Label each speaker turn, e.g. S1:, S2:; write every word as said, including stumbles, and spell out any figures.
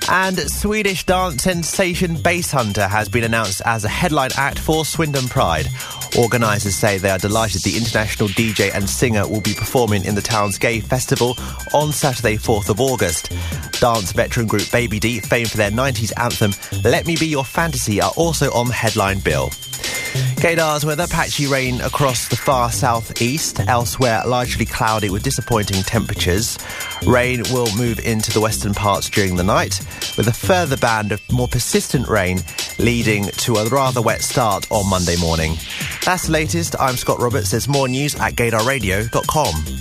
S1: And Swedish dance sensation Basshunter has been announced as a headline act for Swindon Pride. Organisers say they are delighted the international D J and singer will be performing in the town's gay festival on Saturday, fourth of August. Dance veteran group Baby D, famed for their nineties anthem Let Me Be Your Fantasy, are also on the headline bill. Gaydar's weather, patchy rain across the far southeast, elsewhere largely cloudy with disappointing temperatures. Rain will move into the western parts during the night, with a further band of more persistent rain leading to a rather wet start on Monday morning. That's the latest. I'm Scott Roberts. There's more news at gaydar radio dot com.